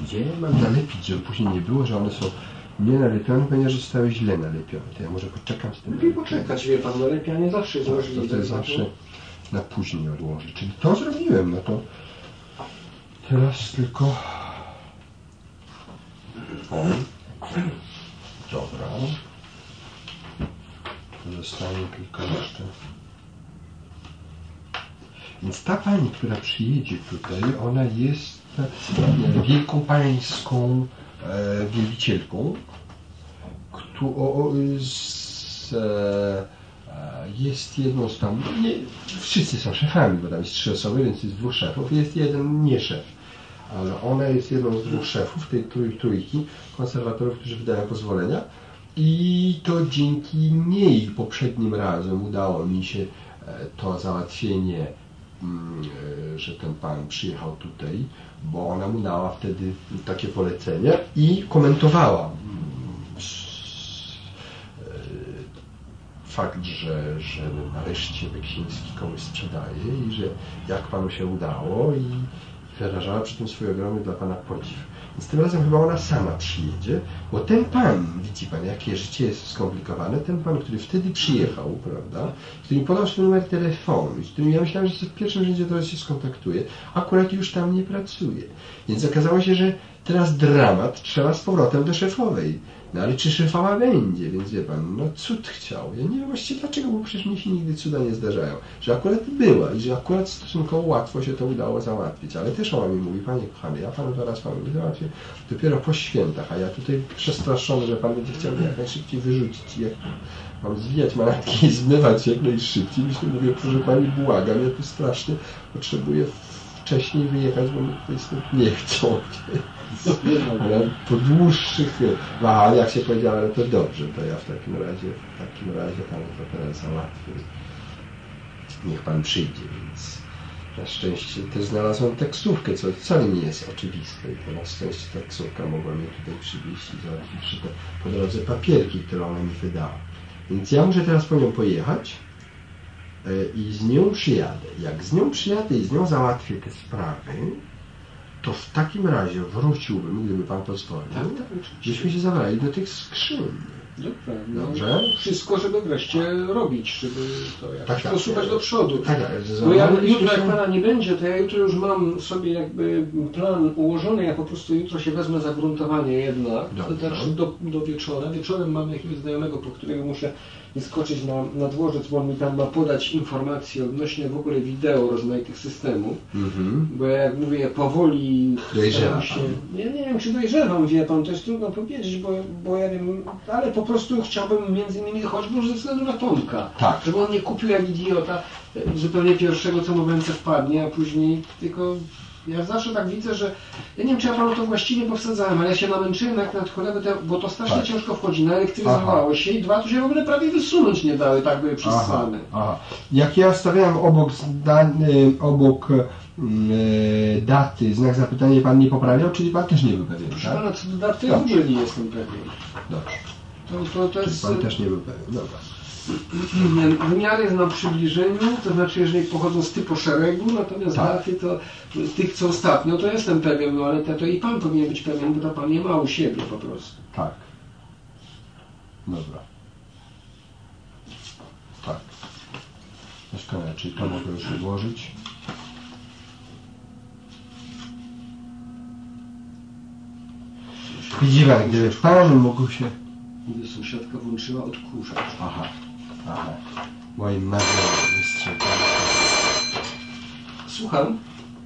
gdzie mam nalepić, żeby później nie było, że one są nie nalepione, ponieważ zostały źle nalepione. To ja może poczekam z tym. Lepiej poczekać, wie pan, nalepianie zawsze jest możliwe. To jest zawsze na później odłożyć. Czyli to zrobiłem, no to teraz tylko... O, dobra. Zostanie tylko jeszcze... Więc ta pani, która przyjedzie tutaj, ona jest wielkopańską wielbicielką, jest jedną z tam, nie, wszyscy są szefami, bo tam jest 3 osoby, więc jest 2 szefów, jest jeden nie szef, ale ona jest jedną z 2 szefów tej trójki konserwatorów, którzy wydają pozwolenia i to dzięki niej poprzednim razem udało mi się to załatwienie, że ten pan przyjechał tutaj, bo ona mu dała wtedy takie polecenie i komentowała fakt, że nareszcie Beksiński komuś sprzedaje i że jak panu się udało i wyrażała przy tym swój ogromny dla pana podziw. Więc tym razem chyba ona sama przyjedzie, bo ten pan, widzi pan, jakie życie jest skomplikowane, ten pan, który wtedy przyjechał, prawda, który mi podał swój numer telefonu i z którym ja myślałem, że w pierwszym rzędzie teraz się skontaktuje, akurat już tam nie pracuje. Więc okazało się, że teraz dramat, trzeba z powrotem do szefowej. No ale czy szefowa będzie? Więc wie pan, no cud chciał. Ja nie wiem właściwie dlaczego, bo przecież mi się nigdy cuda nie zdarzają. Że akurat była i że akurat stosunkowo łatwo się to udało załatwić. Ale też ona mi mówi, panie kochany, ja panu zaraz panu załatwię dopiero po świętach, a ja tutaj przestraszony, że pan będzie chciał mnie jak najszybciej wyrzucić. Jak mam zwijać manatki i zmywać jak najszybciej. Myślę, mówię, proszę pani, błagam, ja tu strasznie potrzebuję wcześniej wyjechać, bo mnie tutaj stąd nie chcą. Ale po dłuższych jak się powiedziała, ale to dobrze, to ja w takim razie panu to teraz załatwię. Niech pan przyjdzie, więc na szczęście też znalazłem taksówkę, co wcale nie jest oczywiste i to na szczęście taksówka mogła mnie tutaj przywieźć i załatwić po drodze papierki, które ona mi wydała. Więc ja muszę teraz po nią pojechać i z nią przyjadę. Jak z nią przyjadę i z nią załatwię te sprawy, to w takim razie wróciłbym, gdyby pan pozwolił, żebyśmy się zabrali do tych skrzyń. Dobrze? Wszystko, żeby wreszcie robić, żeby to jakoś posuwać do przodu. Bo ja jutro, jak pana nie będzie, to ja jutro już mam sobie jakby plan ułożony, ja po prostu jutro się wezmę za gruntowanie jednak, do wieczora. Wieczorem mam jakiegoś znajomego, po którego muszę skoczyć na dworzec, bo on mi tam ma podać informacje odnośnie w ogóle wideo rozmaitych systemów, bo jak mówię, powoli dojrzewam się... Nie wiem, czy dojrzewam, wie pan, to jest trudno powiedzieć, bo ja wiem, ale po prostu chciałbym między innymi choćby już ze względu na Tomka, żeby on nie kupił jak idiota zupełnie pierwszego, co mu w ręce wpadnie, a później tylko... Ja zawsze tak widzę, że ja nie wiem, czy ja panu to właściwie powsadzałem, ale ja się namęczyłem jak nad cholewę, bo to strasznie ciężko wchodzi, naelektryzowało się i 2 tu się w ogóle prawie wysunąć nie dały, tak były przysłane. Jak ja stawiałem obok daty znak zapytania, pan nie poprawiał, czyli pan też nie był pewien, proszę pana, co do daty ja w ogóle nie jestem pewien. Dobrze. To jest... Pan też nie był pewien, dobra. Wymiar jest na przybliżeniu, to znaczy jeżeli pochodzą z typu szeregu, natomiast daty to tych co ostatnio, to jestem pewien, no ale to i pan powinien być pewien, bo to pan nie ma u siebie po prostu. Tak. Dobra. Tak. Doskonale, czyli to mogę już odłożyć. Widzi pan, gdyby pan mógł się... Gdy sąsiadka włączyła odkurzacz. Aha. Moim marzeniem wystrzegam. Słucham.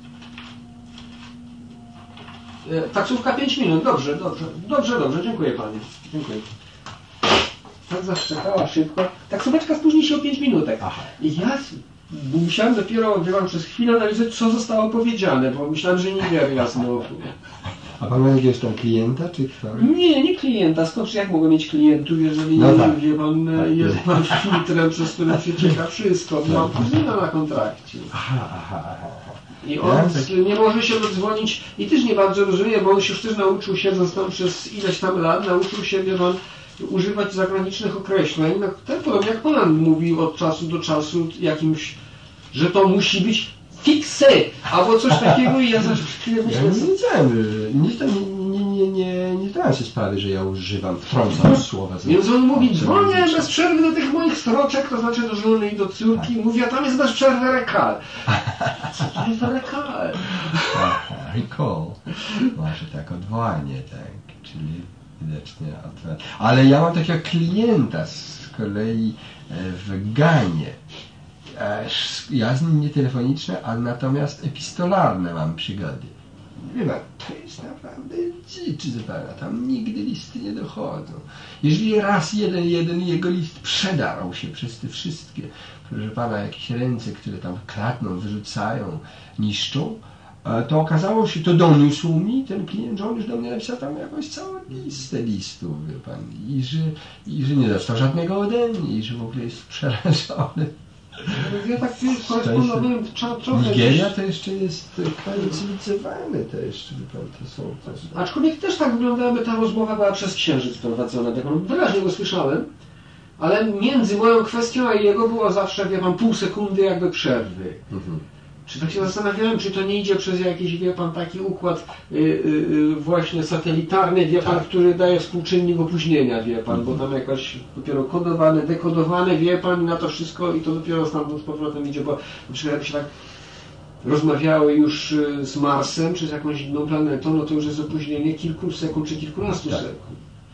Taksówka 5 minut. Dobrze, dziękuję panie. Dziękuję. Tak zaszczekała szybko. Taksóweczka spóźni się o 5 minutek. I ja musiałem dopiero, przez chwilę analizować, co zostało powiedziane, bo myślałem, że nie wiem znowu. A pan ma jakiegoś tam klienta, czy kto? Nie klienta. Skąd jak mogę mieć klientów, jeżeli wie pan, jest pan filtrem, przez który przecieka wszystko. Mam kuzyna na kontrakcie. I on nie może się dodzwonić i też nie bardzo rozumie, bo on się już też nauczył, siedząc tam przez ileś tam lat, nauczył się, wie pan, używać zagranicznych określeń. Podobnie jak pan mówił od czasu do czasu jakimś, że to musi być fixe, albo coś takiego i ja zawsze chwilę myślę... Ja nie zdałem się sprawy, że ja używam, wtrącam słowa. Więc on mówi, dzwonię bez przerwy do tych moich stroczek, to znaczy do żony i do córki, tak. Mówi, a tam jest bez przerwy rekal. Co to jest rekal? Recall. Może tak odwołanie, tak, czyli widocznie odwołanie. Ale ja mam takiego klienta z kolei w Ganie. Ja z nim nie telefoniczne, ale natomiast epistolarne mam przygody. Wie pan, to jest naprawdę dziczy zupełnie, tam nigdy listy nie dochodzą. Jeżeli raz jeden jego list przedarł się przez te wszystkie, proszę pana, jakieś ręce, które tam kradną, wyrzucają, niszczą, to okazało się, to doniósł mi ten klient, że on już do mnie napisał tam jakąś całą listę listów, wie pan, i że nie dostał żadnego ode mnie, i że w ogóle jest przerażony. Ja tak korespondowałem trochę... Nigeria to jeszcze jest kraj cywilizowany, to jeszcze, wie pan, to są... Aczkolwiek też tak wygląda, aby ta rozmowa była przez księżyc prowadzona, wyraźnie go słyszałem, ale między moją kwestią a jego było zawsze, wie pan, pół sekundy jakby przerwy. Czy tak się zastanawiałem, czy to nie idzie przez jakiś, wie pan, taki układ właśnie satelitarny, wie pan, który daje współczynnik opóźnienia, wie pan, bo tam jakoś dopiero kodowane, dekodowane, wie pan, i na to wszystko i to dopiero stamtąd z powrotem idzie, bo na przykład jakby się tak rozmawiało już z Marsem, czy z jakąś inną planetą, no to już jest opóźnienie kilku sekund, czy kilkunastu sekund.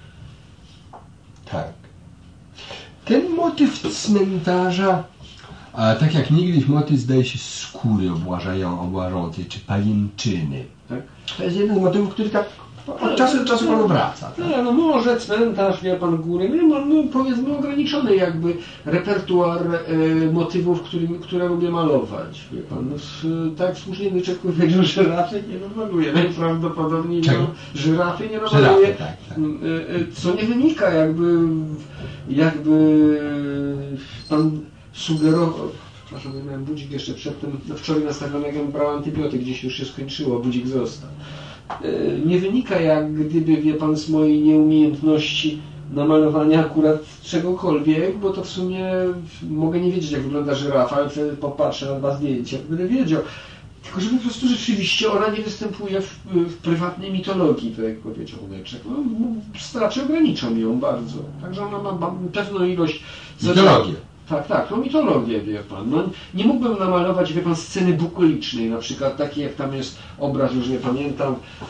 Tak. Ten motyw cmentarza, tak jak niegdyś motyw, zdaje się, skóry obłażącej, czy pajęczyny. Tak? To jest jeden z motywów, który tak od czasu do czasu panu wraca. Tak? No może cmentarz, wie pan, góry, no powiedzmy ograniczony jakby repertuar motywów, które lubię malować. Wie pan, tak słusznie wyczekuję, że żyrafy nie namaluję. Najprawdopodobniej żyrafy nie namaluję, tak. Co nie wynika jakby pan sugerował. Przepraszam, miałem budzik jeszcze przedtem, wczoraj nastawiony, jak brał antybiotyk, gdzieś już się skończyło, budzik został. Nie wynika jak gdyby, wie pan, z mojej nieumiejętności namalowania akurat czegokolwiek, bo to w sumie mogę nie wiedzieć, jak wygląda żyrafa, ale wtedy popatrzę na 2 zdjęcia, będę wiedział. Tylko że po prostu rzeczywiście ona nie występuje w prywatnej mitologii, tak jak powiedział Leczek. No, raczej ograniczam ją bardzo. Także ona ma pewną ilość... Mitologię. Tak, no mitologię, wie pan. No, nie mógłbym namalować, wie pan, sceny bukolicznej, na przykład taki jak tam jest obraz, już nie pamiętam,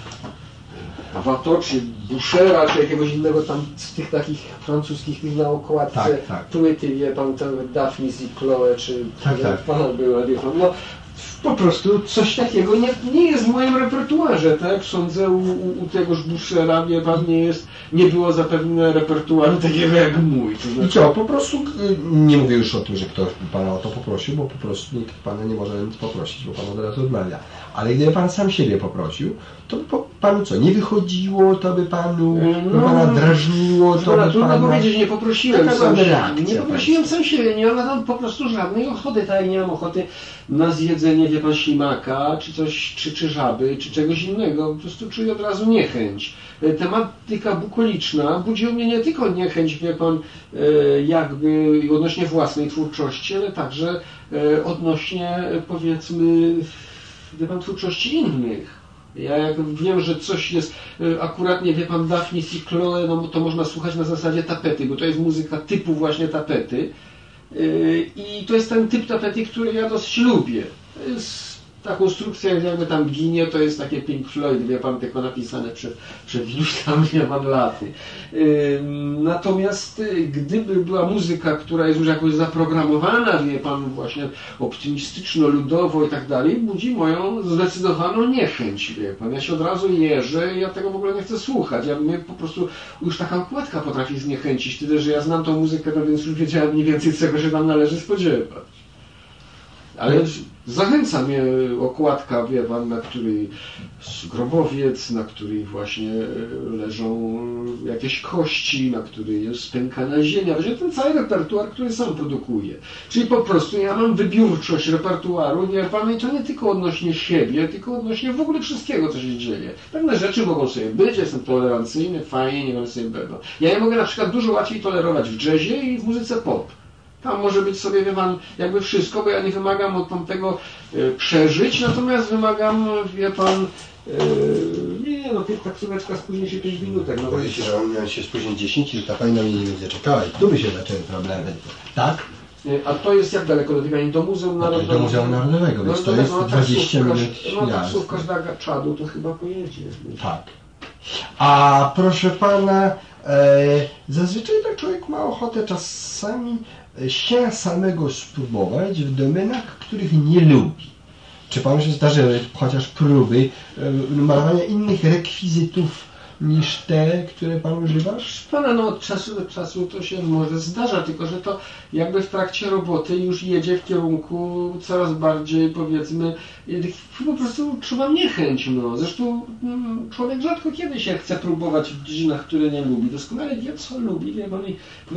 Watteau, czy Bouchera, czy jakiegoś innego tam z tych takich francuskich tych na okładce płyty, wie pan, ten Daphnis i Chloe, czy pana była, wie pan, no po prostu coś takiego nie jest w moim repertuarze, tak? Sądzę, u tegoż Bouchera, wie pan, nie było zapewne repertuaru takiego jak mój. To znaczy... I co, po prostu, nie mówię już o tym, że ktoś pana o to poprosił, bo po prostu nikt pana nie może nic poprosić, bo pan od razu odmawia. Ale gdyby pan sam siebie poprosił, to by panu co, nie wychodziło, to by panu pana drażniło, to by trudno powiedzieć, nie poprosiłem sam siebie. Nie poprosiłem sam siebie, nie mam tam po prostu żadnej ochoty, tak jak nie mam ochoty na zjedzenie, wie pan, ślimaka, czy coś, czy żaby, czy czegoś innego. Po prostu czuję od razu niechęć. Tematyka bukoliczna budzi u mnie nie tylko niechęć, wie pan, jakby odnośnie własnej twórczości, ale także odnośnie, powiedzmy, wie pan, twórczości innych. Ja jak wiem, że coś jest akuratnie, wie pan, Daphnis i Chloe, no to można słuchać na zasadzie tapety, bo to jest muzyka typu właśnie tapety. I to jest ten typ tapety, który ja dosyć lubię. Ta konstrukcja, jakby tam ginie, to jest takie Pink Floyd, wie pan, tylko napisane przed iluś tam, wie pan, laty. Natomiast gdyby była muzyka, która jest już jakoś zaprogramowana, wie pan, właśnie optymistyczno-ludowo i tak dalej, budzi moją zdecydowaną niechęć, wie pan. Ja się od razu jeżę, ja tego w ogóle nie chcę słuchać. Mnie po prostu już taka okładka potrafi zniechęcić, tyle że ja znam tą muzykę, no więc już wiedziałem mniej więcej, czego się tam należy spodziewać. Ale zachęca mnie okładka, wie pan, na której grobowiec, na której właśnie leżą jakieś kości, na której jest spękana ziemia. Właśnie ten cały repertuar, który sam produkuję. Czyli po prostu ja mam wybiórczość repertuaru, wie pan, i to nie tylko odnośnie siebie, tylko odnośnie w ogóle wszystkiego, co się dzieje. Pewne rzeczy mogą sobie być, jestem tolerancyjny, fajnie, nie wiem sobie będą. Ja je mogę na przykład dużo łatwiej tolerować w jazzie i w muzyce pop. Tam może być sobie, wie pan, jakby wszystko, bo ja nie wymagam od tamtego przeżyć, natomiast wymagam, wie pan, nie, no taksóweczka spóźni się 5 minutek. No boję się, że on miał się spóźnić 10 i ta pani na mnie nie będzie czekała i tu by się zaczęły problemy. Tak? A to jest jak daleko do tej pani? Do Muzeum Narodowego? Do Muzeum Narodowego, więc to jest 20 minut jazdy. Taksówka z Czadu to chyba pojedzie. Tak. A proszę pana, zazwyczaj tak człowiek ma ochotę czasami się samego spróbować w domenach, których nie lubi. Czy panu się zdarzyły chociaż próby malowania innych rekwizytów niż te, które pan używa? Pana, no od czasu do czasu to się może zdarza, tylko że to jakby w trakcie roboty już jedzie w kierunku coraz bardziej, powiedzmy, po prostu czuwam niechęć, no. Zresztą człowiek rzadko kiedy się chce próbować w dziedzinach, które nie lubi. Doskonale wie, co lubi. Wie pan,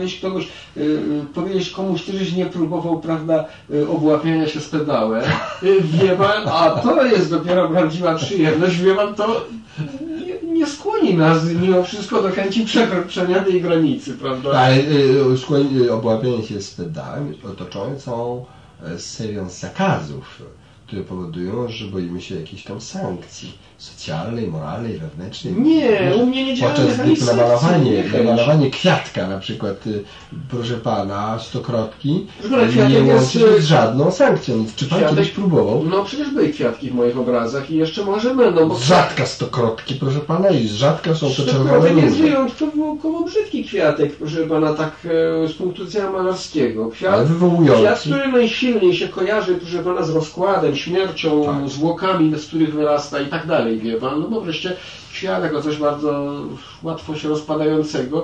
powiedzieć komuś, ty żeś nie próbował, prawda, obłapiania się z pedałem, wie pan, a to jest dopiero prawdziwa przyjemność, wie pan, to nie skłoni nas mimo wszystko do chęci przekroczenia tej granicy, prawda? Ale obłapianie się z pedałem otoczone są serią zakazów, które powodują, że boimy się jakichś tam sankcji socjalnej, moralnej, wewnętrznej. Nie, u mnie nie działa podczas namalowanie kwiatka na przykład, proszę pana, stokrotki, nie łączy się z żadną sankcją. Czy pan kiedyś próbował? No przecież były kwiatki w moich obrazach i jeszcze może będą. Z rzadka stokrotki, proszę pana, i z rzadka są to czerwone róże. Nie wyjątkowo brzydki kwiatek, proszę pana, tak z punktu widzenia malarskiego. Kwiat, który najsilniej się kojarzy, proszę pana, z rozkładem, śmiercią, tak, zwłokami, z których wyrasta i tak dalej, wie pan. No bo wreszcie kwiat jako coś bardzo łatwo się rozpadającego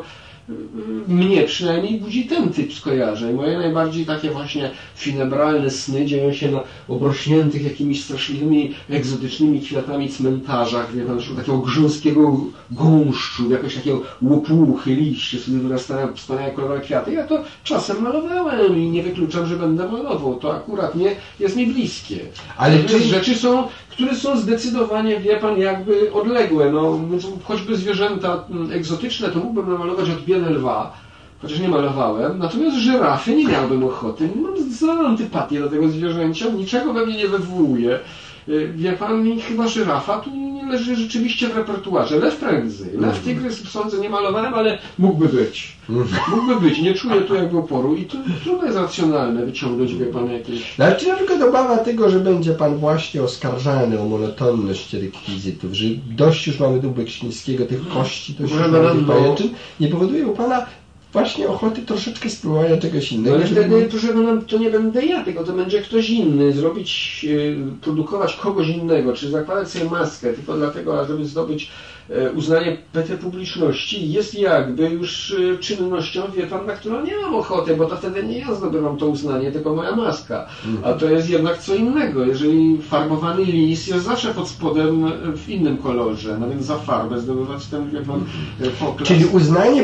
mnie przynajmniej budzi ten typ skojarzeń. Moje najbardziej takie właśnie finebralne sny dzieją się na obrośniętych jakimiś straszliwymi, egzotycznymi kwiatami cmentarzach, wie pan, takiego grząskiego gąszczu, jakoś takiego łopuchy, liście, sobie wyrastają wspaniałe kolorowe kwiaty. Ja to czasem malowałem i nie wykluczam, że będę malował. To akurat nie jest mi bliskie. Ale rzeczy są, które są zdecydowanie, wie pan, jakby odległe. No, choćby zwierzęta egzotyczne, to mógłbym namalować odmianę lwa, chociaż nie malowałem. Natomiast żyrafy nie miałbym ochoty. Mam złą antypatię do tego zwierzęcia, niczego we mnie nie wywołuje. Wie pan, chyba żyrafa tu nie leży rzeczywiście w repertuarze. Lew prędzej. Lew, tygrys, sądzę, nie malowałem, ale mógłby być. Mógłby być. Nie czuję tu jakby oporu i to trudno jest racjonalne wyciągnąć, wie pan, jakieś... Ale czy na przykład obawa tego, że będzie pan właśnie oskarżany o monotonność rekwizytów, że dość już mamy tu Beksińskiego, tych kości, to się pajęczyn, nie powoduje u pana właśnie ochoty troszeczkę spróbowania czegoś innego. Ale wtedy, proszę pana, to nie będę ja, tylko to będzie ktoś inny. Zrobić, produkować kogoś innego, czy zakładać sobie maskę tylko dlatego, żeby zdobyć uznanie publiczności, jest jakby już czynnością, wie pan, na którą nie mam ochoty, bo to wtedy nie ja zdobywam to uznanie, tylko moja maska. A to jest jednak co innego. Jeżeli farbowany lis jest zawsze pod spodem w innym kolorze, no więc za farbę zdobywać ten, wie pan, poklas. Czyli uznanie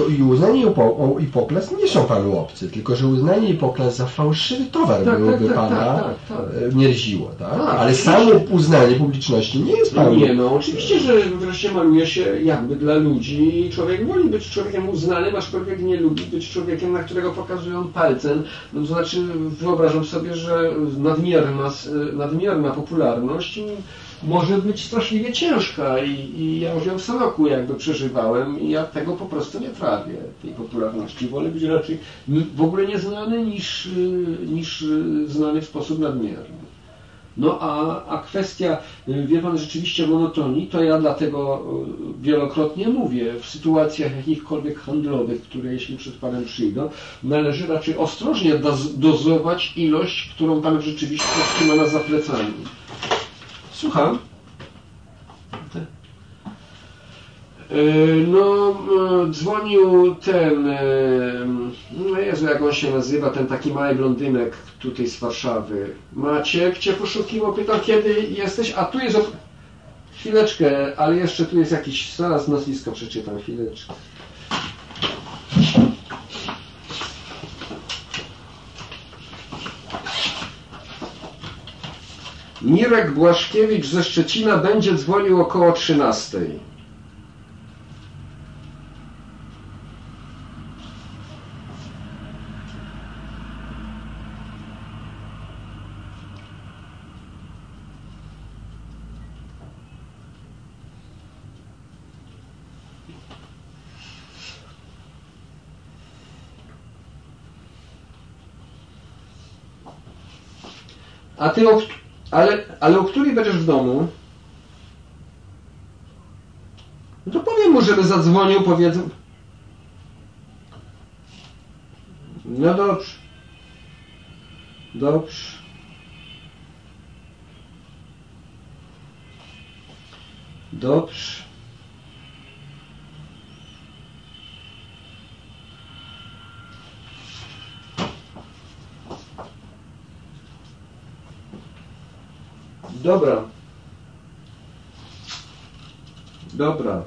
i poklas nie są panu obcy, tylko że uznanie i poklas za fałszywy towar byłoby pana mierziło, tak? Ale samo uznanie publiczności nie jest panu... Nie, no oczywiście, że wreszcie maluje się jakby dla ludzi. Człowiek woli być człowiekiem uznanym, aczkolwiek nie lubi być człowiekiem, na którego pokazują palcem. No to znaczy wyobrażam sobie, że nadmierna popularność może być straszliwie ciężka i ja już ją w Sanoku jakby przeżywałem i ja tego po prostu nie trawię, tej popularności. Wolę być raczej w ogóle nieznany niż znany w sposób nadmierny. No a kwestia, wie pan, rzeczywiście monotonii, to ja dlatego wielokrotnie mówię, w sytuacjach jakichkolwiek handlowych, które jeśli przed panem przyjdą, należy raczej ostrożnie dozować ilość, którą pan w rzeczywistości ma za plecami. Słucham? No, dzwonił ten, no Jezu, jak on się nazywa, ten taki mały blondynek tutaj z Warszawy. Maciek cię poszukiwał, pytał, kiedy jesteś, a tu jest... Chwileczkę, ale jeszcze tu jest jakiś, zaraz nazwisko przeczytam, chwileczkę. Mirek Błaszkiewicz ze Szczecina będzie dzwonił około 13:00. A ty ale o której będziesz w domu? No to powiem mu, żeby zadzwonił, powiedzą. No dobrze. Dobrze. Dobrze. Dobra. Dobra.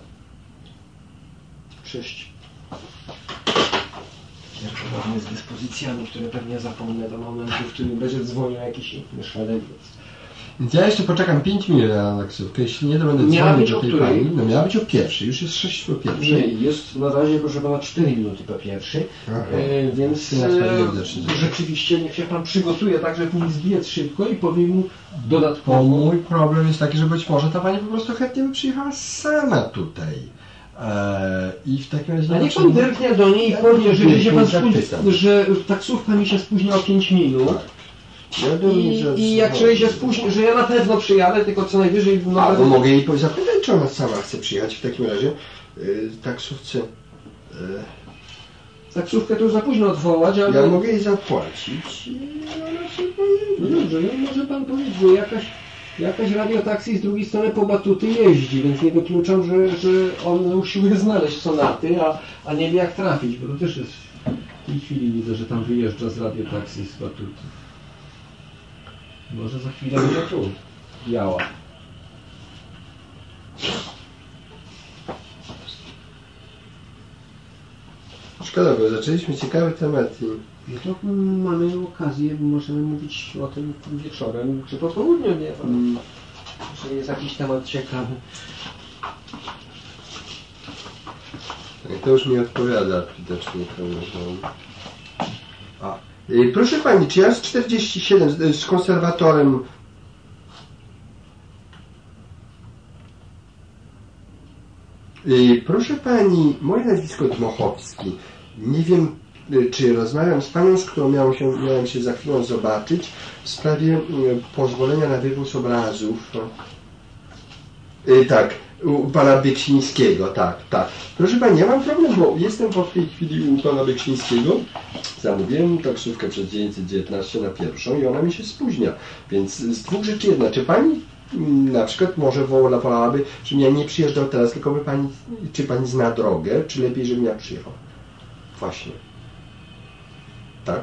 Cześć. Kierowany z dyspozycjami, które pewnie zapomnę do momentu, w którym będzie dzwonił jakiś inny szaleniec. Więc ja jeszcze poczekam 5 minut na taksówkę. Jeśli nie, to będę dzwonił do tej pani. No miała być o pierwszej, już jest 6 po pierwszej. Nie, jest na razie, proszę pana, 4 minuty po pierwszej. Więc rzeczywiście niech się pan przygotuje tak, żeby mi zbiec szybko i powie mu dodatkowo. Mój problem jest taki, że być może ta pani po prostu chętnie by przyjechała sama tutaj. I w takim razie... A niech pan derknie do niej i powie, że się pan że taksówka mi się spóźnia o 5 minut. I jak człowiek się spóźni, że ja na pewno przyjadę, tylko co najwyżej... Albo mogę jej zapytać, czy ona sama chce przyjechać w takim razie taksówce. Taksówkę to już za późno odwołać, ale... Ja mogę jej zapłacić i ona się pojedzie. No dobrze, no może pan powiedzieć, że jakaś radiotaksi z drugiej strony po Batuty jeździ, więc nie wykluczam, że on usiłuje znaleźć sonaty, a nie wie jak trafić, bo to też jest... W tej chwili widzę, że tam wyjeżdża z radiotaksi z Batuty. Może za chwilę będzie tu. Biała. Szkoda, bo zaczęliśmy ciekawy temat i... No to mamy okazję, możemy mówić o tym wieczorem, czy po południu, nie? Że jest jakiś temat ciekawy. To już mi odpowiada widocznie. Proszę pani, czy ja z 47 z konserwatorem... Proszę pani, moje nazwisko Dmochowski. Nie wiem, czy rozmawiam z panią, z którą miałem się za chwilę zobaczyć w sprawie pozwolenia na wywóz obrazów. Tak, u pana Beksińskiego, tak. Proszę pani, ja mam problem, bo jestem w tej chwili u pana Beksińskiego. Zamówiłem taksówkę przez 919 na pierwszą i ona mi się spóźnia. Więc z dwóch rzeczy jedna. Czy pani na przykład może wolałaby, żebym ja nie przyjeżdżał teraz, tylko by pani, czy pani zna drogę, czy lepiej, żebym ja przyjechał? Właśnie. Tak?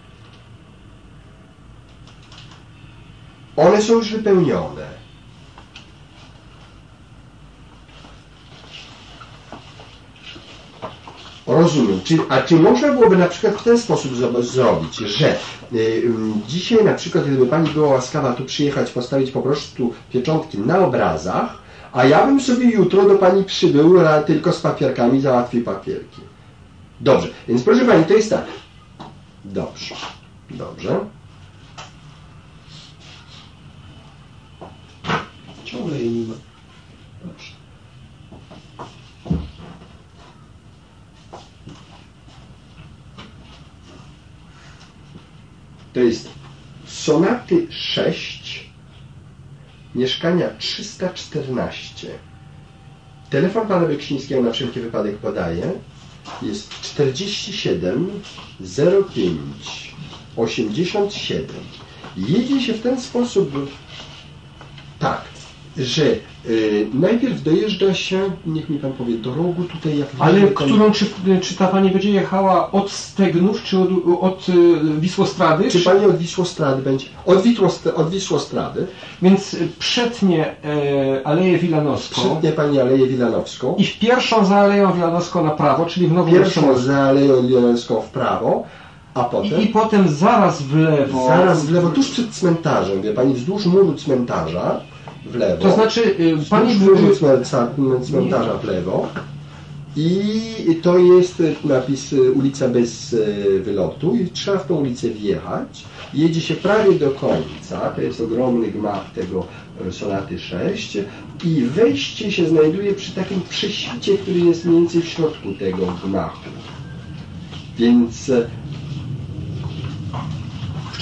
One są już wypełnione. Rozumiem. Czy można byłoby na przykład w ten sposób zrobić, że dzisiaj na przykład, gdyby pani była łaskawa tu przyjechać, postawić po prostu pieczątki na obrazach, a ja bym sobie jutro do pani przybył tylko z papierkami, załatwił papierki. Dobrze. Więc proszę pani, to jest tak. Dobrze. Ciągle jej nie ma. Dobrze. To jest Sonaty 6, mieszkania 314. Telefon pana Beksińskiego na wszelki wypadek podaję. Jest 47 05 87. Jedzie się w ten sposób, tak, że najpierw dojeżdża się, niech mi pan powie, do rogu tutaj jak... Ale czy ta pani będzie jechała od Stegnów, czy od Wisłostrady? Czy pani od Wisłostrady będzie? Od Wisłostrady. Więc przetnie Aleję Wilanowską. Przetnie pani Aleję Wilanowską. I w pierwszą za Aleją Wilanowską na prawo, czyli w Nowym Pierwszą za Aleją Wilanowską w prawo, a potem... I potem zaraz w lewo. Zaraz w lewo, tuż przed cmentarzem, wie pani, wzdłuż muru cmentarza. W lewo. To znaczy, pani cmentarza w lewo i to jest napis ulica bez wylotu i trzeba w tą ulicę wjechać. Jedzie się prawie do końca, to jest ogromny gmach tego Sonaty 6 i wejście się znajduje przy takim prześwicie, który jest mniej więcej w środku tego gmachu. Więc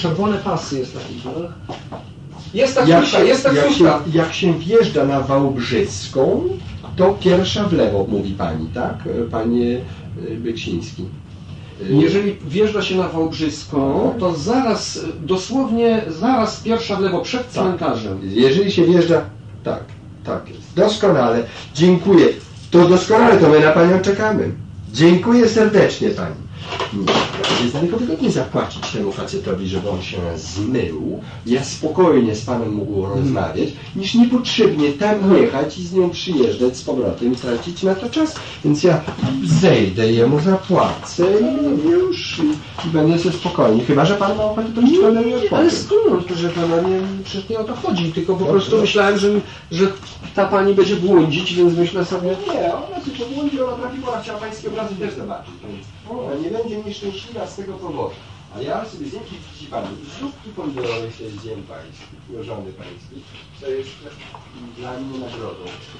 czerwone pasy jest taki. Jest taksówka, jest taksówka. Jak się wjeżdża na Wałbrzyską, to pierwsza w lewo, mówi pani, tak? Panie Beksiński. Jeżeli wjeżdża się na Wałbrzyską, to zaraz, dosłownie zaraz pierwsza w lewo, przed cmentarzem. Jeżeli się wjeżdża, tak jest. Doskonale. Dziękuję. To doskonale, to my na panią czekamy. Dziękuję serdecznie pani. Jest daleko wygodniej zapłacić temu facetowi, żeby on się zmył. Ja spokojnie z panem mógł rozmawiać, niż niepotrzebnie tam jechać i z nią przyjeżdżać z powrotem i tracić na to czas. Więc ja zejdę, jemu zapłacę i już i będę sobie spokojny. Chyba że pan ma ochotę, to nic panu nie odpowiem. Ale skąd, proszę pana, przecież nie o to chodzi, tylko po prostu myślałem, że ta pani będzie błądzić, więc myślę sobie... Nie, ona tylko błądzi, ona trafiła, ona chciała pańskie obrazy też zobaczyć. Ona nie będzie nieszczęśliwa z tego powodu. Ale ja sobie zdjęcie widzi pani, zróbki pomidorowe się zdjęłem pańskich, żony pańskiej, co jest dla mnie nagrodą.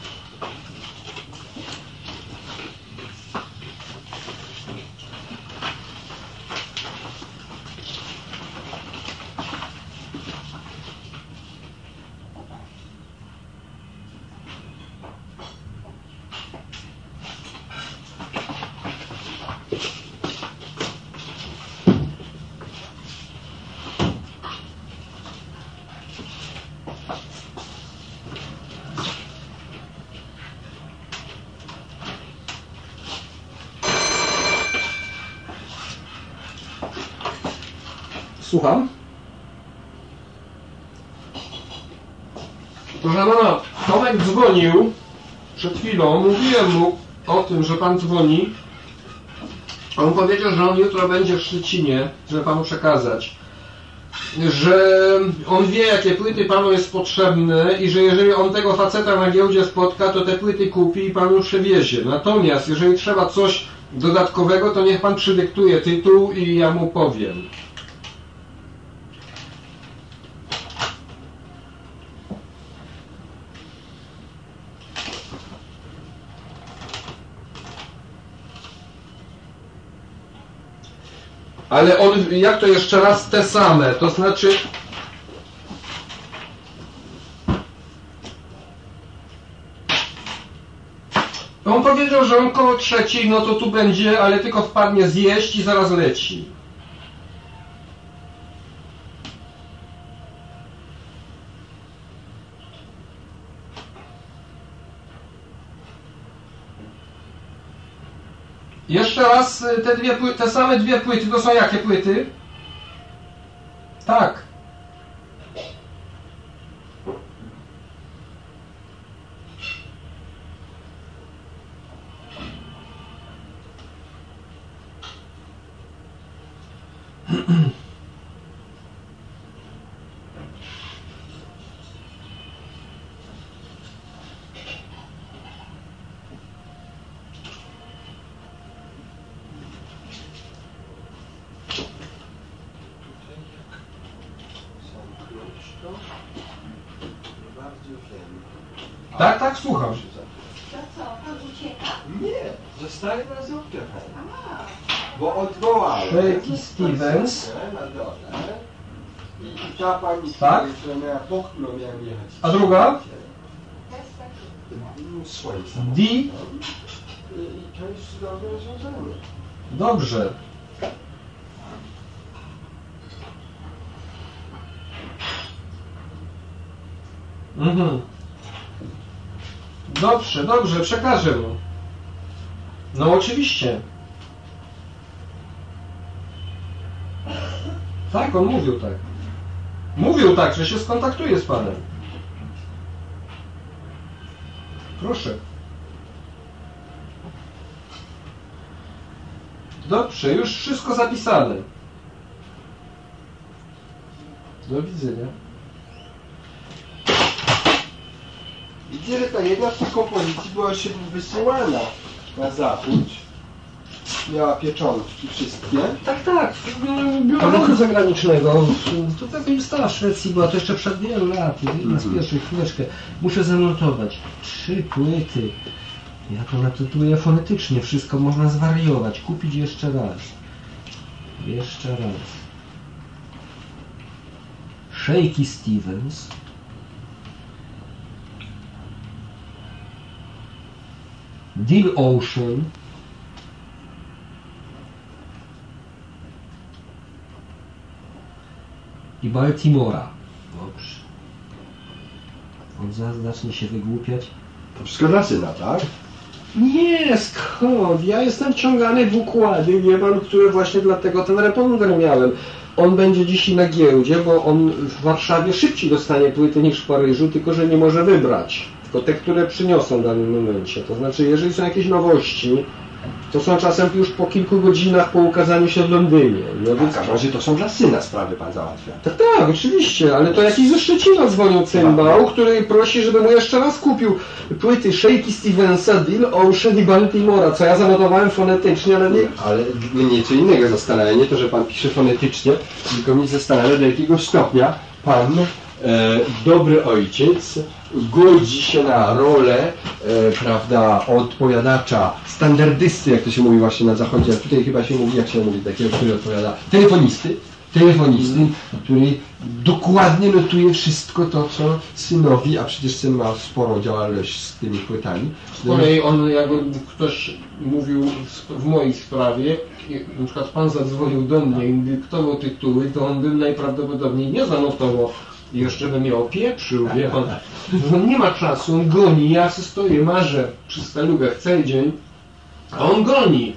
Słucham? Proszę pana, Tomek dzwonił przed chwilą, mówiłem mu o tym, że pan dzwoni. On powiedział, że on jutro będzie w Szczecinie, żeby panu przekazać, że on wie, jakie płyty panu jest potrzebne i że jeżeli on tego faceta na giełdzie spotka, to te płyty kupi i panu przewiezie. Natomiast jeżeli trzeba coś dodatkowego, to niech pan przydyktuje tytuł i ja mu powiem. Ale on, jak to jeszcze raz, te same, to znaczy... On powiedział, że on koło 3:00, no to tu będzie, ale tylko wpadnie zjeść i zaraz leci. Jeszcze raz, te same dwie płyty, to są jakie płyty? Tak. Tak, tak, słucham. To co, pan ucieka? Nie, zostaje na zupkę. Bo odwołałem. Shaky Stevens. Na dole. I ta pani, tak? która miała pochmurą, miałem jechać. A druga? Słońce. D. I to jest cudowne rozwiązanie. Dobrze. Mhm. Dobrze, dobrze, przekażę mu. No oczywiście. Tak, on mówił tak. Mówił tak, że się skontaktuje z panem. Proszę. Dobrze, już wszystko zapisane. Do widzenia. Widzę, że ta jedna z tych kompozycji była już wysyłana na zachód. Miała pieczątki wszystkie. Tak, tak. Biuro ruchu zagranicznego. To taka wystawa w Szwecji była, to jeszcze przed wielu lat. Jedna z pierwszych, chwileczkę. Muszę zanotować. 3 płyty. Ja to natytułuję fonetycznie. Wszystko można zwariować. Kupić jeszcze raz. Jeszcze raz. Shaky Stevens, Deal Ocean, i Baltimora. Dobrze. On zaraz zacznie się wygłupiać. To wszystko dla syna, tak? Nie, skąd? Ja jestem wciągany w układy, wie pan, które właśnie dlatego ten reponder miałem. On będzie dzisiaj na giełdzie, bo on w Warszawie szybciej dostanie płyty niż w Paryżu, tylko że nie może wybrać. Tylko te, które przyniosą w danym momencie. To znaczy, jeżeli są jakieś nowości, to są czasem już po kilku godzinach po ukazaniu się w Londynie. No więc... W każdym razie to są dla syna sprawy pan załatwia. Tak, oczywiście, ale to jakiś ze Szczecina dzwonił cymbał, który prosi, żeby mu jeszcze raz kupił płyty Shaky Stevensa, Deal Ocean i Baltimora, co ja zanotowałem fonetycznie, ale nie... Ale mnie co innego zastanawia, nie to, że pan pisze fonetycznie, tylko mnie zastanawia, do jakiego stopnia pan, dobry ojciec, godzi się na rolę, prawda, odpowiadacza, standardysty, jak to się mówi właśnie na zachodzie, a tutaj chyba się mówi, jak się mówi, takiego, który odpowiada, telefonisty, który dokładnie notuje wszystko to, co synowi, a przecież syn ma sporą działalność z tymi płytami. Z kolei on, jakby ktoś mówił w mojej sprawie, na przykład pan zadzwonił do mnie i dyktował tytuły, to on by najprawdopodobniej nie zanotował i jeszcze by mnie opieprzył, wie pan. On nie ma czasu, on goni, ja stoję, marzę przy stalugach cały dzień, a on goni.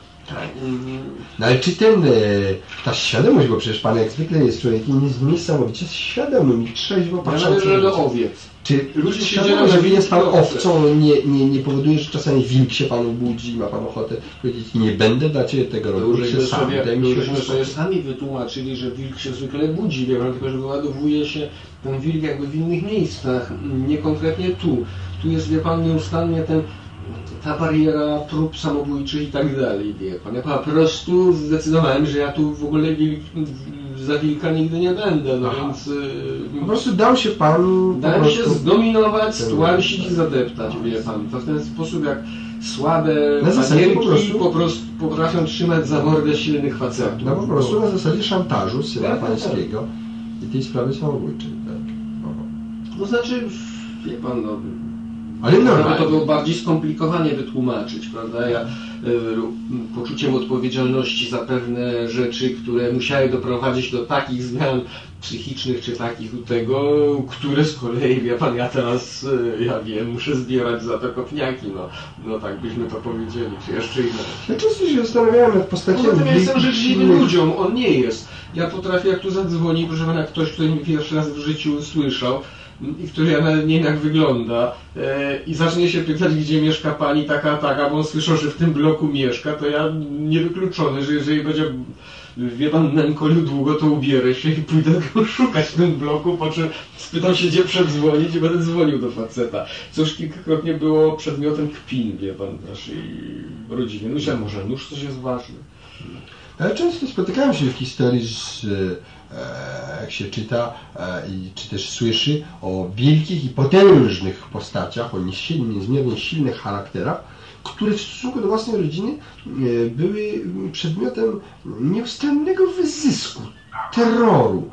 No ale czy ta świadomość, bo przecież pan jak zwykle jest człowiekiem niesamowicie świadomym i trzeźwo patrzącym. Ja należę do owiec. Czy świadomość, że jest pan owcą, nie powoduje, że czasami wilk się panu budzi i ma pan ochotę powiedzieć, nie będę dla ciebie tego robił, żeśmy sobie sami wytłumaczyli, że wilk się zwykle budzi, wie pan, tylko że wyładowuje się ten wilk jakby w innych miejscach, nie konkretnie tu. Tu jest, wie pan, nieustannie ta bariera prób samobójczych i tak dalej, wie pan. Ja po prostu zdecydowałem, że ja tu w ogóle za wilka nigdy nie będę, no więc... Po prostu dał się pan... Dałem się zdominować, stłamsić i zadeptać, wie pan. To w ten sposób, jak słabe manierki po prostu potrafią trzymać za mordę silnych facetów. No po prostu na zasadzie szantażu syna pańskiego i tej sprawy samobójczej. Tak. To znaczy, wie pan, no... Ale normalnie. To było bardziej skomplikowanie wytłumaczyć, prawda? Ja poczuciem odpowiedzialności za pewne rzeczy, które musiały doprowadzić do takich zmian psychicznych, czy takich u tego, które z kolei, wie pan, ja teraz, ja wiem, muszę zbierać za to kopniaki, no tak byśmy to powiedzieli, czy jeszcze inaczej. Ja często się zastanawiałem nad postacią... Poza tym ja jestem życzliwym ludziom, on nie jest. Ja potrafię, jak tu zadzwoni, proszę pana, ktoś, który mi pierwszy raz w życiu słyszał, i który ja nawet nie wiem jak wygląda i zacznie się pytać, gdzie mieszka pani taka, bo on słyszał, że w tym bloku mieszka, to ja niewykluczony, że jeżeli będzie, wie pan, nękolił długo, to ubierę się i pójdę go szukać w tym bloku, po czym spytam się, gdzie przedzwonić i będę dzwonił do faceta. Co już kilkakrotnie było przedmiotem kpin, wie pan, w naszej rodzinie. Myślałem, może nóż coś jest ważny. Ale często spotykałem się w historii jak się czyta czy też słyszy o wielkich i potężnych postaciach, o niezmiernie silnych charakterach, które w stosunku do własnej rodziny były przedmiotem nieustannego wyzysku, terroru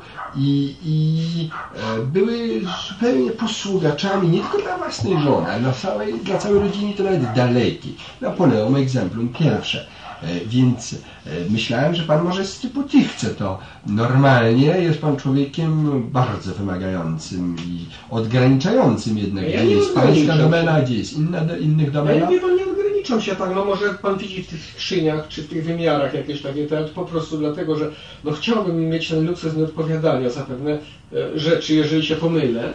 i były zupełnie posługaczami nie tylko dla własnej żony, ale dla całej rodziny to nawet dalekiej. Napoleon egzemplum pierwsze. Więc myślałem, że pan może z typu tych chce to. Normalnie jest pan człowiekiem bardzo wymagającym i odgraniczającym jednak. Ja gdzie jest pańska domena, gdzie jest innych domena. Ja nie ograniczam się tak, no może pan widzi w tych skrzyniach czy w tych wymiarach jakieś takie po prostu dlatego, że no chciałbym mieć ten luksus nieodpowiadania za pewne rzeczy, jeżeli się pomylę.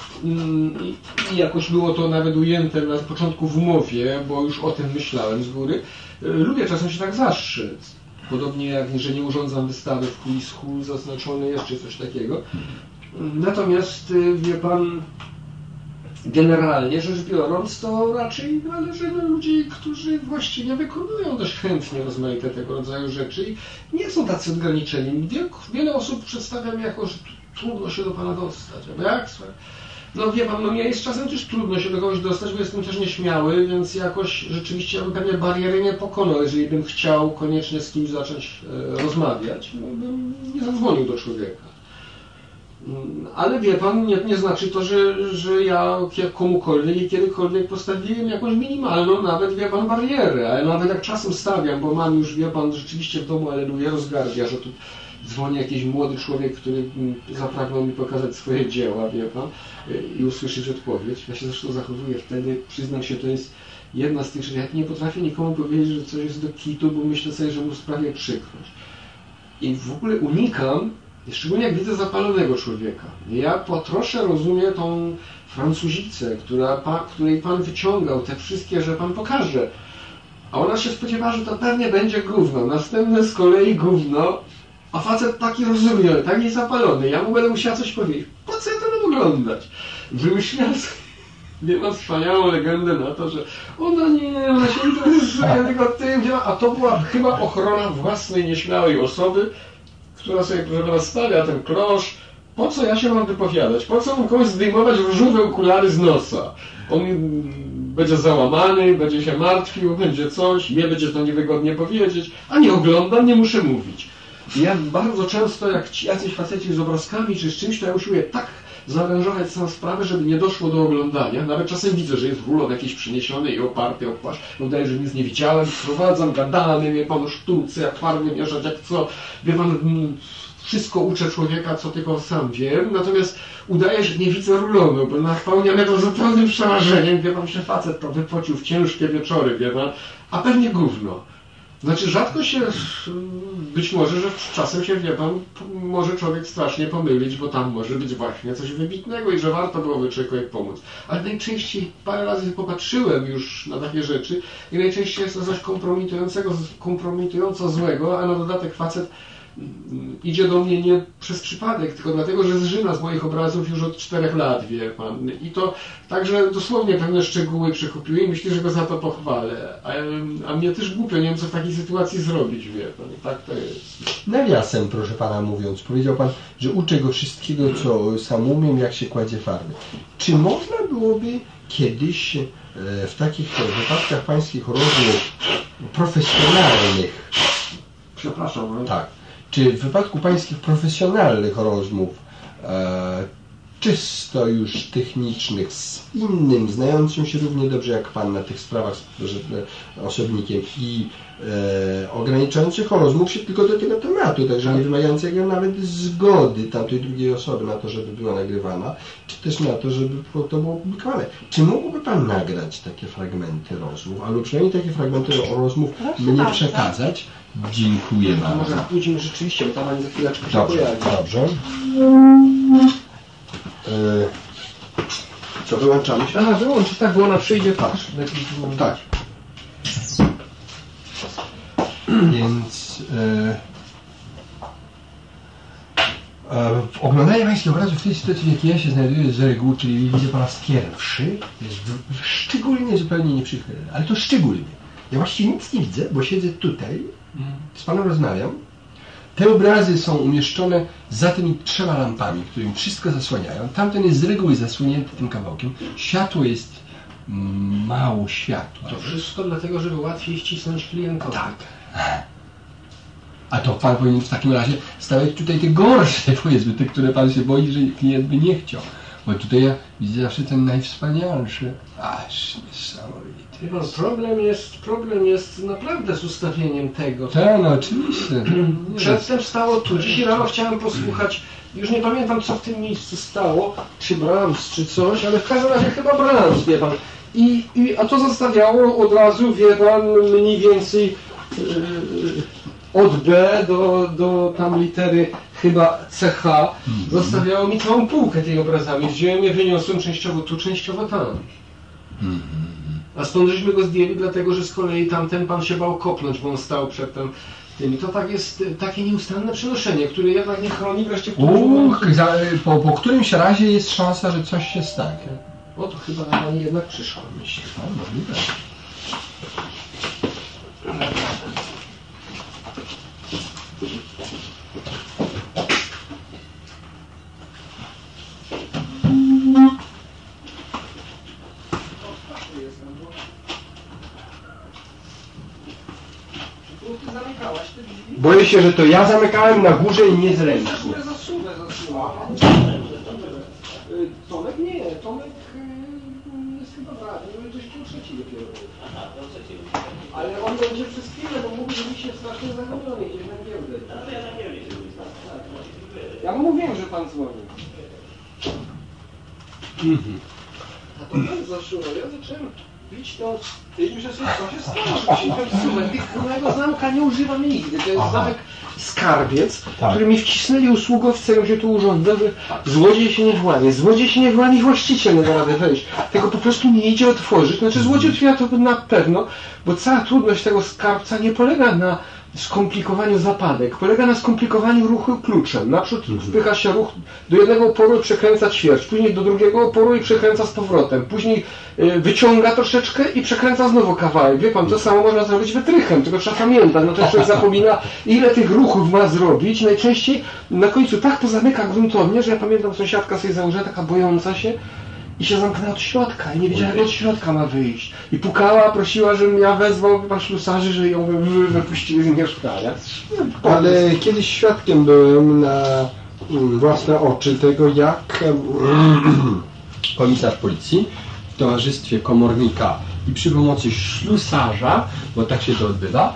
I jakoś było to nawet ujęte na początku w umowie, bo już o tym myślałem z góry. Lubię czasem się tak zastrzec. Podobnie jak, że nie urządzam wystawy w kulisku, zaznaczony jest czy coś takiego. Natomiast, wie pan, generalnie rzecz biorąc, to raczej należy do ludzi, którzy właściwie wykonują dość chętnie rozmaite tego rodzaju rzeczy i nie są tacy ograniczeni. Wiele osób przedstawiam jako, że trudno się do pana dostać. No wie pan, mnie jest czasem też trudno się do kogoś dostać, bo jestem też nieśmiały, więc jakoś rzeczywiście ja bym pewnie bariery nie pokonał. Jeżeli bym chciał koniecznie z kimś zacząć rozmawiać, no bym nie zadzwonił do człowieka. Ale wie pan, nie znaczy to, że ja komukolwiek i kiedykolwiek postawiłem jakąś minimalną, nawet wie pan, barierę. Ale nawet jak czasem stawiam, bo mam już, wie pan, rzeczywiście w domu, aleluja, rozgarbia, że tu dzwoni jakiś młody człowiek, który zapragnął mi pokazać swoje dzieła, wie pan, i usłyszeć odpowiedź. Ja się zresztą zachowuję wtedy, przyznam się, to jest jedna z tych rzeczy. Ja nie potrafię nikomu powiedzieć, że coś jest do kitu, bo myślę sobie, że mu sprawia przykrość. I w ogóle unikam, szczególnie jak widzę zapalonego człowieka. Ja po trosze rozumiem tą Francuzicę, której pan wyciągał te wszystkie, że pan pokaże. A ona się spodziewa, że to pewnie będzie gówno. Następne z kolei gówno, a facet taki rozumiony, taki zapalony. Ja mu będę musiała coś powiedzieć. Po co ja to mam oglądać? Wymyśliłem sobie wspaniałą legendę na to, że ona się interesuje tylko tym, a to była chyba ochrona własnej nieśmiałej osoby, która sobie nastawia ten klosz. Po co ja się mam wypowiadać? Po co mam komuś zdejmować różowe okulary z nosa? On będzie załamany, będzie się martwił, będzie coś, mnie będzie to niewygodnie powiedzieć, a nie oglądam, nie muszę mówić. I ja bardzo często, jak jacyś faceci z obrazkami czy z czymś, to ja usiłuję tak zaaranżować całą sprawę, żeby nie doszło do oglądania. Nawet czasem widzę, że jest rulon jakiś przyniesiony i oparty o płaszcz. Udaje, że nic nie widziałem, wprowadzam, gadamy, wie pan, o sztuce, jak farby mieszać, jak co. Wie pan, wszystko uczę człowieka, co tylko sam wiem, natomiast udaje, że nie widzę rulonu, bo napełnia mnie to zupełnym przerażeniem. Wie pan, się facet to wypocił w ciężkie wieczory, wie pan, a pewnie gówno. Znaczy rzadko się, być może, że czasem się, wie pan, może człowiek strasznie pomylić, bo tam może być właśnie coś wybitnego i że warto byłoby człowiekowi pomóc. Ale najczęściej, parę razy popatrzyłem już na takie rzeczy i najczęściej jest to coś kompromitująco złego, a na dodatek facet idzie do mnie nie przez przypadek, tylko dlatego, że zżyna z moich obrazów już od 4 lat, wie pan. I to także dosłownie pewne szczegóły przekopiuje i myślę, że go za to pochwalę. A mnie też głupio, nie wiem, co w takiej sytuacji zrobić, wie pan. I tak to jest. Nawiasem, proszę pana mówiąc, powiedział pan, że uczę go wszystkiego, co sam umiem, jak się kładzie farby. Czy można byłoby kiedyś w takich wypadkach pańskich rozmów profesjonalnych, przepraszam, ale... tak, czy w wypadku pańskich profesjonalnych rozmów, czysto już technicznych, z innym, znającym się równie dobrze jak pan na tych sprawach osobnikiem i ograniczających rozmów się tylko do tego tematu, także nie wymagającego nawet zgody tamtej drugiej osoby na to, żeby była nagrywana, czy też na to, żeby to było publikowane. Czy mógłby pan nagrać takie fragmenty rozmów, albo przynajmniej takie fragmenty rozmów mnie przekazać? Dziękuję bardzo. Może pójdziemy rzeczywiście, bo tam ani za chwileczkę się pojawi. Dobrze. Co, wyłączamy się? Aha, wyłączyć, tak, bo ona przyjdzie, patrz. Tak. Więc oglądanie pańskich obrazów w tej sytuacji, w jakiej ja się znajduję z reguły, czyli widzę po raz pierwszy, jest szczególnie zupełnie nieprzychylne. Ale to szczególnie. Ja właściwie nic nie widzę, bo siedzę tutaj, z panem rozmawiam. Te obrazy są umieszczone za tymi 3 lampami, które im wszystko zasłaniają. Tamten jest z reguły zasłonięty tym kawałkiem. Światło jest mało światła. To wszystko dlatego, żeby łatwiej ścisnąć klientowi. Tak. A to pan powinien w takim razie stawiać tutaj te gorsze, powiedzmy, te, które pan się boi, że klient by nie chciał. Bo tutaj ja widzę zawsze ten najwspanialszy. Aż niesamowity. Problem jest naprawdę z ustawieniem tego. Tak, no oczywiście. Przedtem stało tu. Dziś rano chciałem posłuchać, już nie pamiętam, co w tym miejscu stało, czy Brahms, czy coś, ale w każdym razie chyba Brahms, wie pan. A to zostawiało od razu, wie pan, mniej więcej od B do tam litery chyba CH, zostawiało mi całą półkę tej obrazami. Wziąłem je, wyniosłem częściowo tu, częściowo tam. A stąd żeśmy go zdjęli, dlatego że z kolei tamten pan się bał kopnąć, bo on stał przed tym. I to tak jest takie nieustanne przenoszenie, które jednak nie chroni wreszcie... Po którymś razie jest szansa, że coś się stanie. O, to chyba na pani jednak przyszło, myślę. Możliwe. Boję się, że to ja zamykałem na górze i nie zręcznie. Zasunę. Tomek? Nie, Tomek jest chyba brat, no coś tu trzeci dopiero. Aha, to trzeci. Ale on będzie przez chwilę, bo mówi, że mi się strasznie zagubiony gdzieś na giełdę. No to ja na giełdzie się lubię. Ja mu mówiłem, że pan dzwoni. A to pan zaszyło, ja zacząłem bić to, że co się stało, tego zamka nie używam nigdy, to jest zamek Skarbiec, który mi wcisnęli usługowcy, jak się tu urządza, że złodziej się nie włamie. Złodziej się nie włamie, właściciel nie da rady wejść. Tego po prostu nie idzie otworzyć. Znaczy złodziej otwiera to na pewno, bo cała trudność tego skarbca nie polega na skomplikowaniu zapadek, polega na skomplikowaniu ruchu kluczem. Naprzód wpycha się ruch do jednego oporu i przekręca ćwierć, później do drugiego oporu i przekręca z powrotem, później wyciąga troszeczkę i przekręca znowu kawałek. Wie pan, to samo można zrobić wytrychem, tylko trzeba pamiętać, no to człowiek zapomina, ile tych ruchów ma zrobić. Najczęściej na końcu tak to zamyka gruntownie, że ja pamiętam, sąsiadka sobie założyła, taka bojąca się, i się zamknęła od środka i nie wiedziała, jak od środka ma wyjść. I pukała, prosiła, żebym ja wezwał ślusarzy, że ją wypuścili z mieszkania. Ale kiedyś świadkiem byłem na własne oczy tego, jak komisarz policji w towarzystwie komornika i przy pomocy ślusarza, bo tak się to odbywa,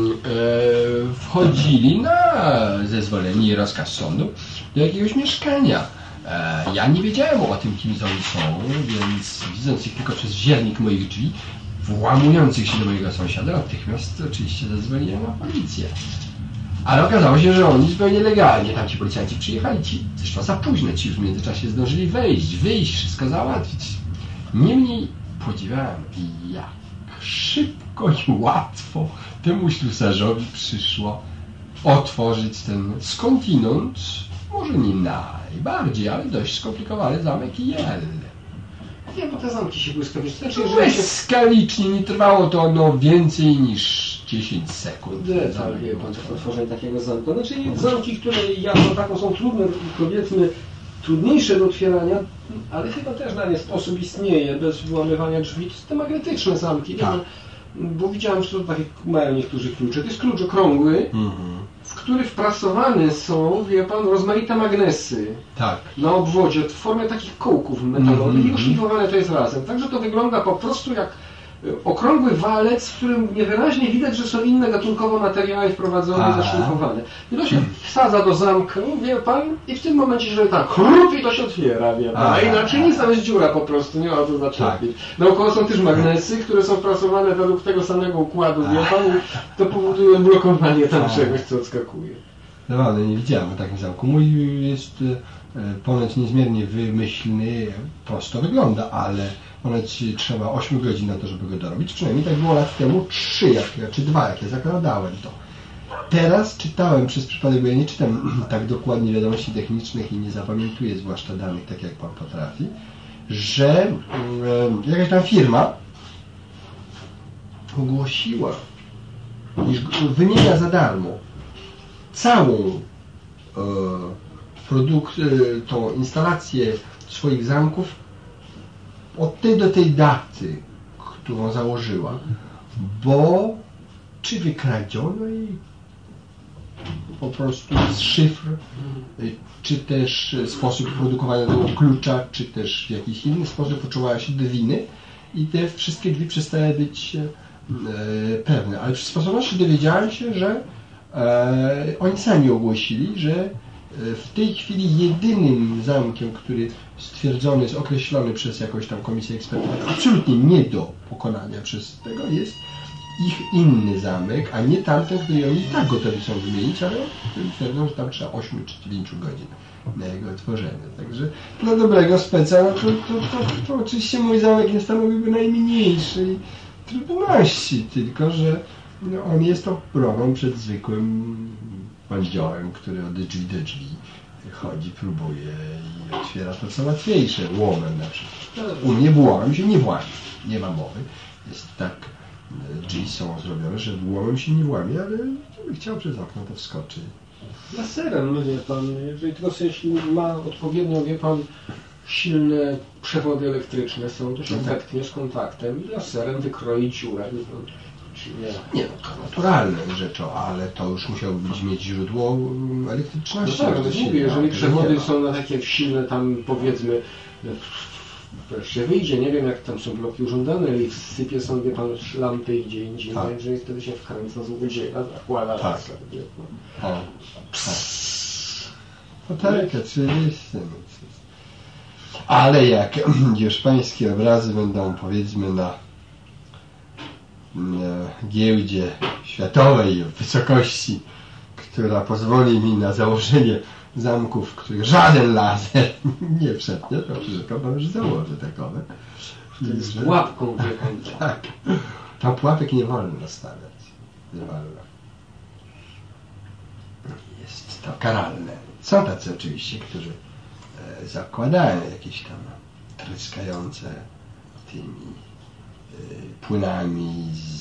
wchodzili na zezwolenie i rozkaz sądu do jakiegoś mieszkania. Ja nie wiedziałem o tym, kim oni są, więc widząc ich tylko przez wziernik moich drzwi, włamujących się do mojego sąsiada, natychmiast oczywiście zadzwoniłem na policję. Ale okazało się, że oni zupełnie legalnie, tam ci policjanci przyjechali, zresztą za późno, ci już w międzyczasie zdążyli wyjść, wszystko załatwić. Niemniej podziwiałem, jak szybko i łatwo temu ślusarzowi przyszło otworzyć ten skądinąd, może nie najbardziej, ale dość skomplikowany zamek Jel. Nie, bo te zamki się błyskawicznie. Znaczy, błyskawicznie nie trwało to więcej niż 10 sekund. Tak, wie pan, otworzenie takiego zamku. Znaczy zamki, które jako taką są trudne, powiedzmy, trudniejsze do otwierania, ale chyba też na nie sposób istnieje, bez wyłamywania drzwi. To są te magnetyczne zamki. Tak. Bo widziałem, że to takie mają niektórzy klucze. To jest klucz okrągły, w który wprasowane są, wie pan, rozmaite magnesy na obwodzie w formie takich kołków metalowych i uszlifowane to jest razem. Także to wygląda po prostu jak okrągły walec, w którym niewyraźnie widać, że są inne gatunkowo materiały wprowadzone i zaszlifowane. I to się wsadza do zamku, wie pan, i w tym momencie, że tak, chrup i to się otwiera, wie pan. A inaczej nic, tam jest dziura po prostu, nie ma co zaczepić. Naokoło są też magnesy, które są wprasowane według tego samego układu, wie pan, i to powoduje blokowanie tam czegoś, co odskakuje. No, ale nie widziałem o takim zamku. Mój jest ponoć niezmiernie wymyślny, prosto wygląda, ale ponoć trzeba 8 godzin na to, żeby go dorobić. Przynajmniej tak było lat temu 3, czy 2, jak ja zakładałem to. Teraz czytałem przez przypadek, bo ja nie czytam tak dokładnie wiadomości technicznych i nie zapamiętuję zwłaszcza danych, tak jak pan potrafi, że jakaś tam firma ogłosiła, iż wymienia za darmo całą tą instalację swoich zamków od tej do tej daty, którą założyła, bo czy wykradziono jej po prostu z szyfr, czy też sposób produkowania tego klucza, czy też w jakiś inny sposób poczuwała się do winy i te wszystkie drzwi przestały być pewne. Ale przy sposobności dowiedziałem się, że oni sami ogłosili, że w tej chwili jedynym zamkiem, który stwierdzony jest, określony przez jakąś tam komisję ekspertów, absolutnie nie do pokonania przez tego, jest ich inny zamek, a nie tamten, który oni tak gotowi są wymienić, ale twierdzą, że tam trzeba 8 czy 9 godzin na jego otworzenie. Także dla dobrego speca, no to oczywiście mój zamek nie stanowiłby najmniejszej trudności, tylko że on jest obrogą przed zwykłym bandziołem, który od drzwi do drzwi chodzi, próbuje i otwiera to co łatwiejsze, łomem na przykład. U mnie łomem się nie włamie, nie ma mowy. Jest tak, drzwi są zrobione, że łomem się nie włamie, ale gdyby chciał przez okno, to wskoczy. Laserem, wie pan, jeżeli tylko jeśli ma odpowiednio, wie pan, silne przewody elektryczne są, to się wetknie z kontaktem i laserem wykroi dziurę. czy nie? Nie, no, naturalną rzeczą, ale to już musiało mieć źródło elektryczności. No tak, ale mówię, jeżeli przewody są na takie silne, tam powiedzmy, wreszcie wyjdzie, nie wiem jak tam są bloki urządzone, ale ich sypie są, wie pan, lampy gdzie indziej, tak. Że wtedy się wkręca złodziejka, zakłada raz. No tak, oczywiście. Ale jak już pańskie obrazy będą, powiedzmy, na giełdzie światowej w wysokości, która pozwoli mi na założenie zamków, w których żaden laser nie wszednie, to wszystko pan już założy takowe. Z pułapką, wie pan. Tak. Tam pułapek nie wolno stawiać. Nie wolno. Jest to karalne. Są tacy oczywiście, którzy zakładają jakieś tam tryskające tymi płynami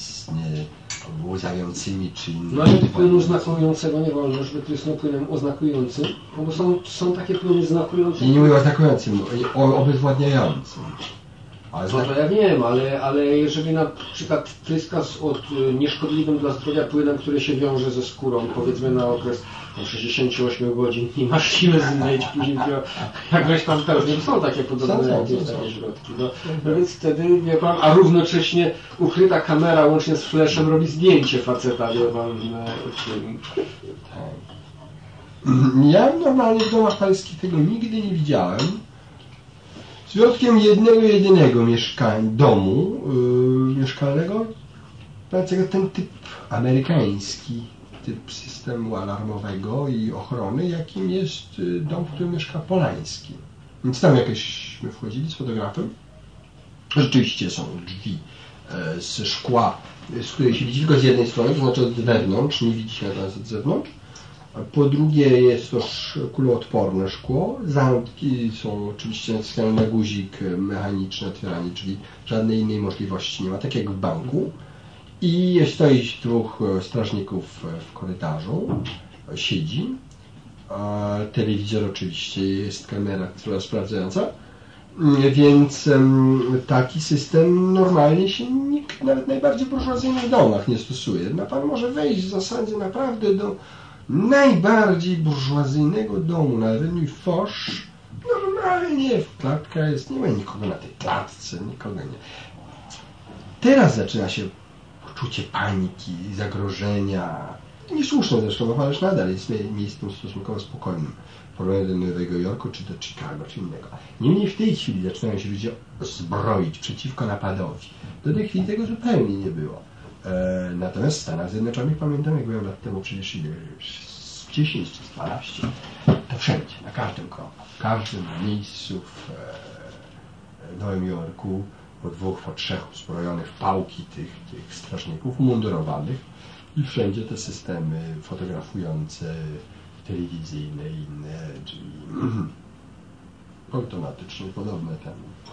łzawiącymi czy innymi. No ale płynu znakującego nie wolno, żeby trysnął płynem oznakującym, bo są takie płyny znakujące. I nie mówię o znakującym, o obezwładniającym. To ja wiem, ale jeżeli na przykład tryska od nieszkodliwym dla zdrowia płynem, który się wiąże ze skórą, powiedzmy na okres 68 godzin i masz siłę zmyć, później jakoś tam też, nie są takie podobne jakieś takie środki. No więc wtedy, wie pan, a równocześnie ukryta kamera łącznie z fleszem robi zdjęcie faceta, wie pan, w tym. Ja normalnie w domach pańskich tego nigdy nie widziałem. Z wyjątkiem jedynego domu mieszkalnego, ten typ amerykański, typ systemu alarmowego i ochrony, jakim jest dom, w którym mieszka Polański. Więc tam jakieśmy wchodzili z fotografem. Rzeczywiście są drzwi z szkła, z której się widzi tylko z jednej strony, to znaczy od wewnątrz, nie widzi się teraz od zewnątrz. Po drugie jest to kuloodporne szkło. Zamki są oczywiście naciskane na guzik mechaniczne otwieranie, czyli żadnej innej możliwości nie ma, tak jak w banku. I stoi dwóch strażników w korytarzu, siedzi. Telewizor oczywiście, jest kamera, która sprawdzająca. Więc taki system normalnie się nikt, nawet najbardziej burżuazyjnych domach nie stosuje. No, pan może wejść w zasadzie naprawdę do najbardziej burżuazyjnego domu na Avenue Foch. Normalnie klatka jest, nie ma nikogo na tej klatce, nikogo nie. Teraz zaczyna się poczucie paniki, zagrożenia. Niesłuszne zresztą, bo Paryż nadal jest miejscem stosunkowo spokojnym. W porównaniu do Nowego Jorku, czy do Chicago, czy innego. Niemniej w tej chwili zaczynają się ludzie zbroić przeciwko napadowi. Do tej chwili tego zupełnie nie było. Natomiast w Stanach Zjednoczonych, pamiętam, jak byłem lat temu przecież 10 czy 12, to wszędzie, na każdym kroku, w każdym miejscu w Nowym Jorku, po dwóch, po trzech uzbrojonych w pałki tych strażników umundurowanych i wszędzie te systemy fotografujące, telewizyjne i inne, czyli automatycznie podobne temu.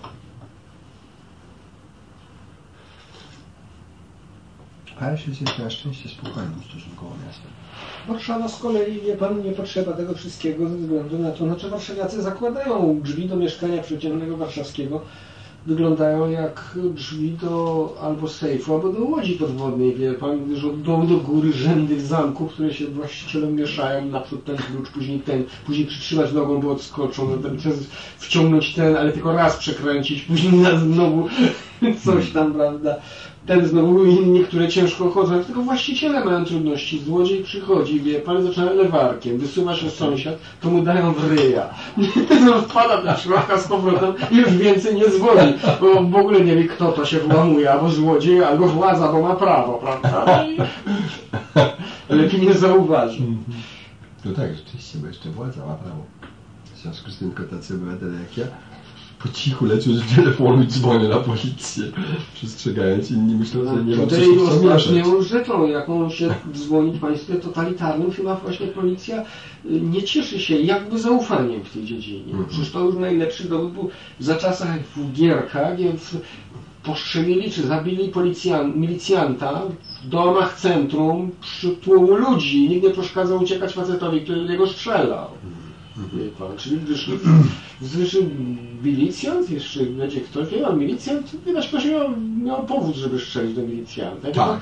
Paryż jest na szczęście spokojnym stosunkowo miastem. Warszawa z kolei, wie pan, nie potrzeba tego wszystkiego ze względu na to, znaczy warszawiacy zakładają drzwi do mieszkania przeciętnego warszawskiego, wyglądają jak drzwi do albo sejfu, albo do łodzi podwodnej, wie pan, gdyż od dołu do góry rzędy zamków, które się właścicielem mieszają, naprzód ten klucz, później przytrzymać nogą, bo odskoczą, wciągnąć ten, ale tylko raz przekręcić, później znowu coś tam, prawda. Ten znowu inni, które ciężko chodzą, tylko właściciele mają trudności. Złodziej przychodzi, wie pan, zaczyna lewarkiem, wysuwa się sąsiad, to mu dają w ryja. Wpada na szlaka z powrotem i już więcej nie dzwoni, bo w ogóle nie wie, kto to się włamuje, albo złodziej, albo władza, bo ma prawo, prawda? Lepiej nie zauważy. No tak, rzeczywiście, bo jeszcze władza ma prawo. W związku z tym tylko tacy obywatele jak ja po cichu lecą z telefonu i dzwonię na policję, przestrzegając, inni myślą, że nie ma co tutaj ostatnią rzeczą, jaką się dzwoni w państwie totalitarnym, chyba właśnie policja nie cieszy się jakby zaufaniem w tej dziedzinie. Przecież to już najlepszy dowód był za czasach w Gierkach, więc postrzelili czy zabili milicjanta w domach centrum przy tłumu ludzi. Nikt nie przeszkadzał uciekać facetowi, który niego strzelał. Czyli gdyż milicjant, jeszcze będzie ktoś, milicjant, widać, ktoś miał powód, żeby strzelić do milicjanta. Tak.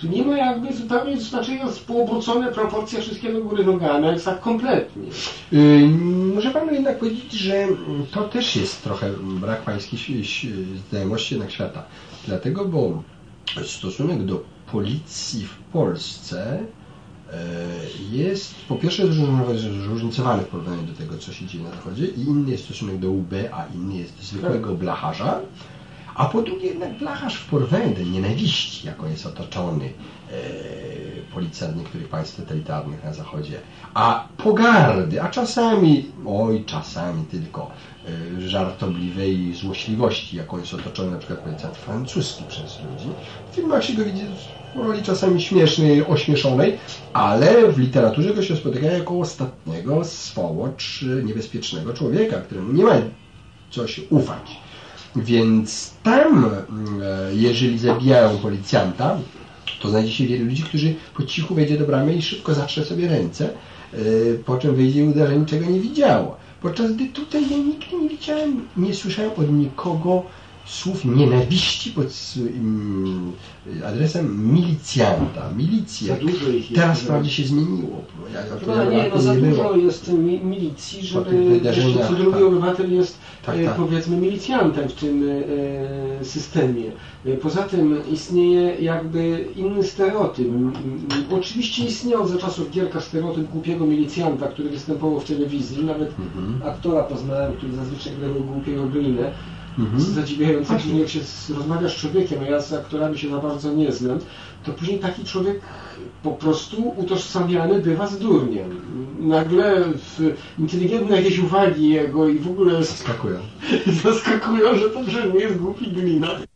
Tu nie ma jakby zupełnie znaczenia poobrócone proporcje wszystkiego góry nogami, ale tak kompletnie. Muszę panu jednak powiedzieć, że to też jest trochę brak pańskiej znajomości jednak świata. Dlatego, bo stosunek do policji w Polsce jest po pierwsze zróżnicowany w porównaniu do tego, co się dzieje na Zachodzie, i inny jest stosunek do UB, a inny jest do zwykłego blacharza. A po drugie jednak blacharz w porwędę nienawiści, jaką jest otoczony policjant niektórych państw totalitarnych na Zachodzie, a pogardy, a czasami, czasami tylko żartobliwej złośliwości, jaką jest otoczony na przykład policjant francuski przez ludzi. W filmach się go widzi w roli czasami śmiesznej, ośmieszonej, ale w literaturze go się spotyka jako ostatniego swołocz niebezpiecznego człowieka, któremu nie ma co się ufać. Więc tam, jeżeli zabijają policjanta, to znajdzie się wielu ludzi, którzy po cichu wejdzie do bramy i szybko zatrze sobie ręce, po czym wyjdzie i uda, że niczego nie widziało. Podczas gdy tutaj ja nigdy nie widziałem, nie słyszałem od nikogo słów nienawiści pod adresem milicjanta. Milicja. Teraz wprawdzie się zmieniło. Za dużo jest milicji, żeby jeszcze co drugi obywatel jest powiedzmy milicjantem w tym systemie. Poza tym istnieje jakby inny stereotyp. Oczywiście istniał za czasów Gierka stereotyp głupiego milicjanta, który występował w telewizji. Nawet aktora poznałem, który zazwyczaj grał głupiego glinę. Zadziwiające, że jak się rozmawia z człowiekiem, a ja z aktorami się za bardzo nie znam, to później taki człowiek po prostu utożsamiany bywa z durniem. Nagle inteligentne jakieś uwagi jego i w ogóle zaskakują, że to brzmi jest głupi glina.